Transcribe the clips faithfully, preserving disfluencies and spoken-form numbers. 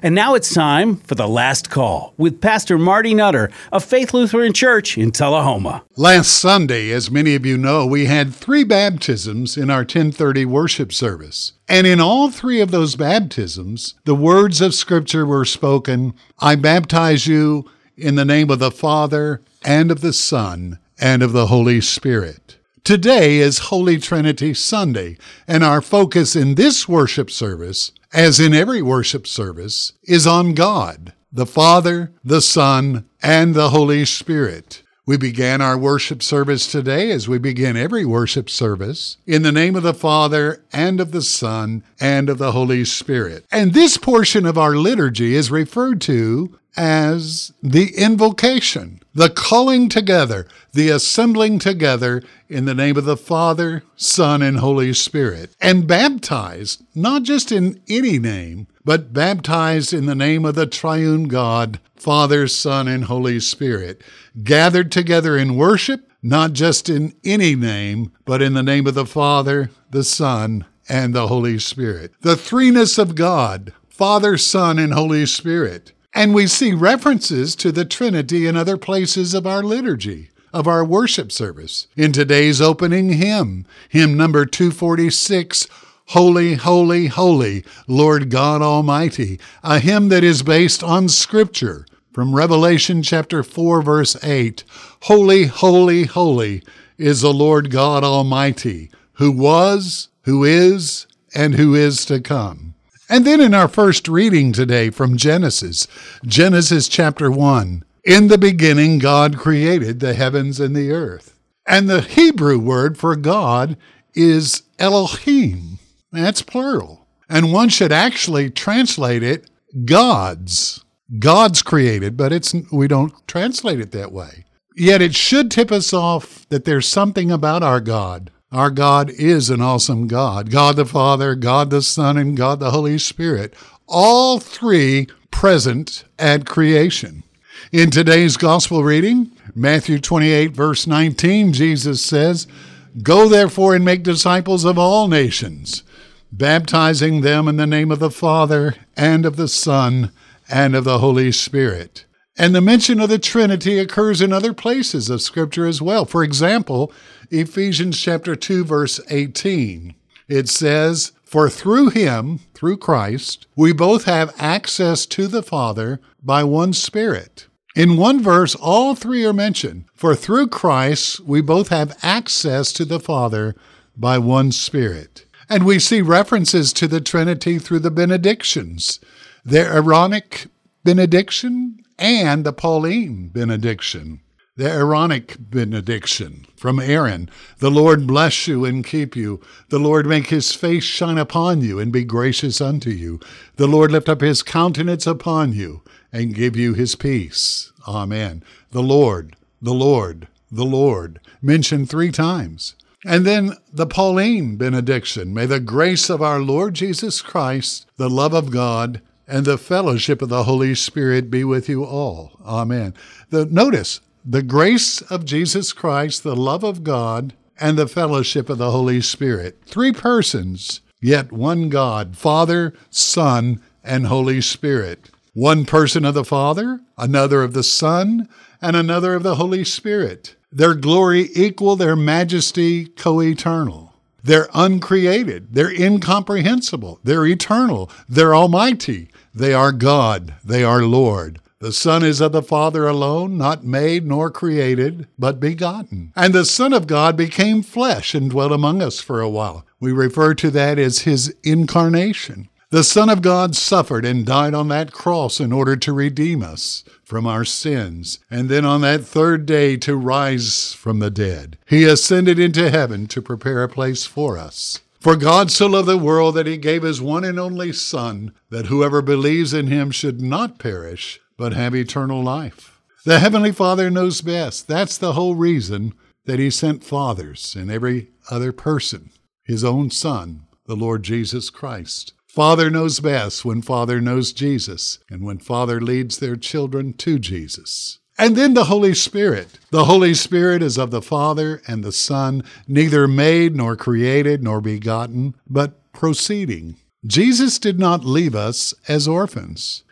And now it's time for The Last Call with Pastor Marty Nutter of Faith Lutheran Church in Tullahoma. Last Sunday, as many of you know, we had three baptisms in our ten thirty worship service. And in all three of those baptisms, the words of Scripture were spoken, I baptize you in the name of the Father and of the Son and of the Holy Spirit. Today is Holy Trinity Sunday, and our focus in this worship service, as in every worship service, is on God, the Father, the Son, and the Holy Spirit. We began our worship service today, as we begin every worship service, in the name of the Father, and of the Son, and of the Holy Spirit. And this portion of our liturgy is referred to as the invocation, the calling together, the assembling together in the name of the Father, Son, and Holy Spirit. And baptized, not just in any name, but baptized in the name of the triune God, Father, Son, and Holy Spirit. Gathered together in worship, not just in any name, but in the name of the Father, the Son, and the Holy Spirit. The threeness of God, Father, Son, and Holy Spirit. And we see references to the Trinity in other places of our liturgy, of our worship service. In today's opening hymn, hymn number two forty-six, Holy, Holy, Holy, Lord God Almighty, a hymn that is based on Scripture from Revelation chapter four, verse eight. Holy, holy, holy is the Lord God Almighty, who was, who is, and who is to come. And then in our first reading today from Genesis, Genesis chapter one, in the beginning God created the heavens and the earth. And the Hebrew word for God is Elohim. That's plural. And one should actually translate it gods. God's created, but it's we don't translate it that way. Yet it should tip us off that there's something about our God. Our God is an awesome God. God the Father, God the Son, and God the Holy Spirit. All three present at creation. In today's gospel reading, Matthew twenty-eight, verse nineteen, Jesus says, Go therefore and make disciples of all nations, baptizing them in the name of the Father and of the Son and of the Holy Spirit. And the mention of the Trinity occurs in other places of Scripture as well. For example, Ephesians chapter two, verse eighteen. It says, For through him, through Christ, we both have access to the Father by one Spirit. In one verse, all three are mentioned. For through Christ, we both have access to the Father by one Spirit. And we see references to the Trinity through the benedictions, the Aaronic benediction and the Pauline benediction. The Aaronic benediction from Aaron. The Lord bless you and keep you. The Lord make his face shine upon you and be gracious unto you. The Lord lift up his countenance upon you and give you his peace. Amen. The Lord, the Lord, the Lord, mentioned three times. And then the Pauline benediction. May the grace of our Lord Jesus Christ, the love of God, and the fellowship of the Holy Spirit be with you all. Amen. The, notice, the grace of Jesus Christ, the love of God, and the fellowship of the Holy Spirit. Three persons, yet one God, Father, Son, and Holy Spirit. One person of the Father, another of the Son, and another of the Holy Spirit. Their glory equal, their majesty co-eternal. They're uncreated. They're incomprehensible. They're eternal. They're almighty. They are God. They are Lord. The Son is of the Father alone, not made nor created, but begotten. And the Son of God became flesh and dwelt among us for a while. We refer to that as his incarnation. The Son of God suffered and died on that cross in order to redeem us from our sins, and then on that third day to rise from the dead. He ascended into heaven to prepare a place for us. For God so loved the world that he gave his one and only Son, that whoever believes in him should not perish, but have eternal life. The Heavenly Father knows best. That's the whole reason that he sent fathers in every other person, his own Son, the Lord Jesus Christ. Father knows best when Father knows Jesus, and when Father leads their children to Jesus. And then the Holy Spirit. The Holy Spirit is of the Father and the Son, neither made nor created nor begotten, but proceeding. Jesus did not leave us as orphans.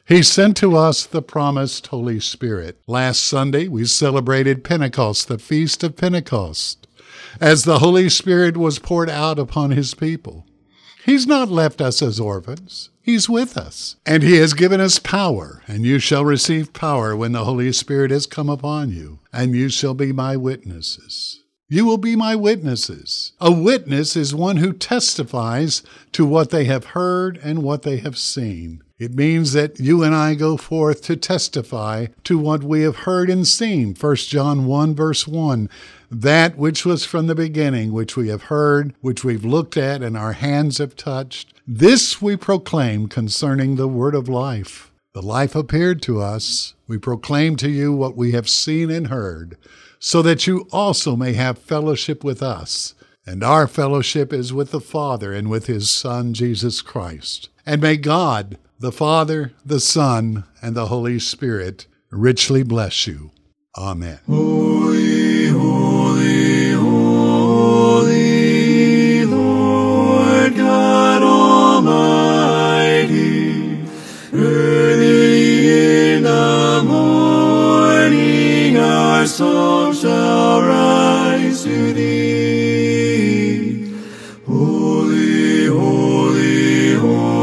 He sent to us the promised Holy Spirit. Last Sunday, we celebrated Pentecost, the Feast of Pentecost, as the Holy Spirit was poured out upon his people. He's not left us as orphans. He's with us. And he has given us power, and you shall receive power when the Holy Spirit has come upon you, and you shall be my witnesses. You will be my witnesses. A witness is one who testifies to what they have heard and what they have seen. It means that you and I go forth to testify to what we have heard and seen. First John one, verse one, that which was from the beginning, which we have heard, which we've looked at, and our hands have touched. This we proclaim concerning the word of life. The life appeared to us. We proclaim to you what we have seen and heard, so that you also may have fellowship with us. And our fellowship is with the Father and with his Son, Jesus Christ. And may God, the Father, the Son, and the Holy Spirit richly bless you. Amen. Holy, holy, holy, Lord God Almighty, early in the morning our song shall rise to thee. Holy, holy,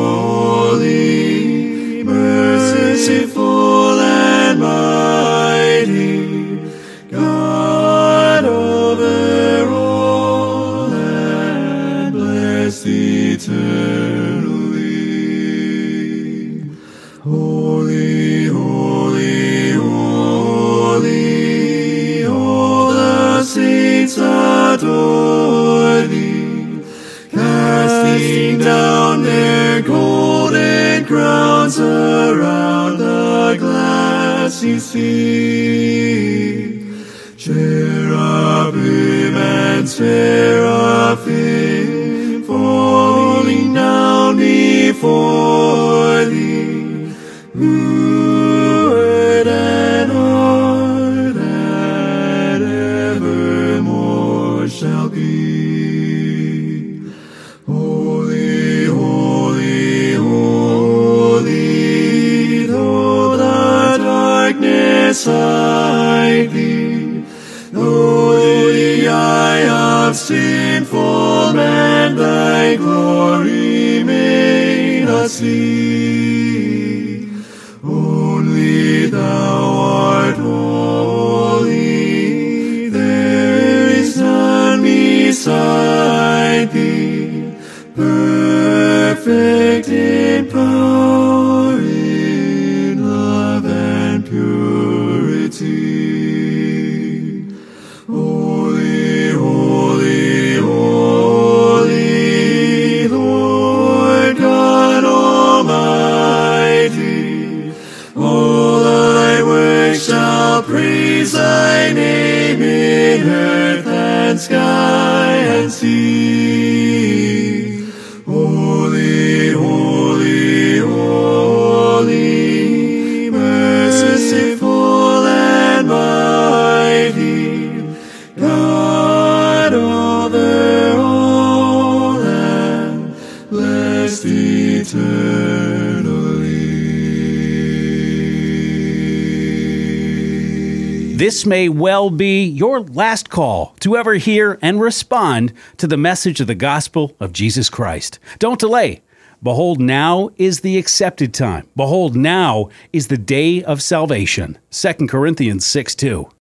holy, merciful and mighty, God over all and blessed eternally. Holy, holy, holy, all the saints adore thee, casting down their golden crowns around the glassy sea. Cherubim and seraphim falling down before thee, who word and art and evermore shall be. Holy, holy, holy, though the darkness hide thee, though the eye of sinful man thy glory may not see, only thou art holy, there is none beside thee, perfect in power, in love and purity. Holy, holy, holy, Lord God Almighty, all thy works shall praise thy name in earth and sky and sea. Holy, holy, holy, merciful and mighty, God over all and blessed eternally. This may well be your last call to ever hear and respond to the message of the gospel of Jesus Christ. Don't delay. Behold, now is the accepted time. Behold, now is the day of salvation. Second Corinthians six two.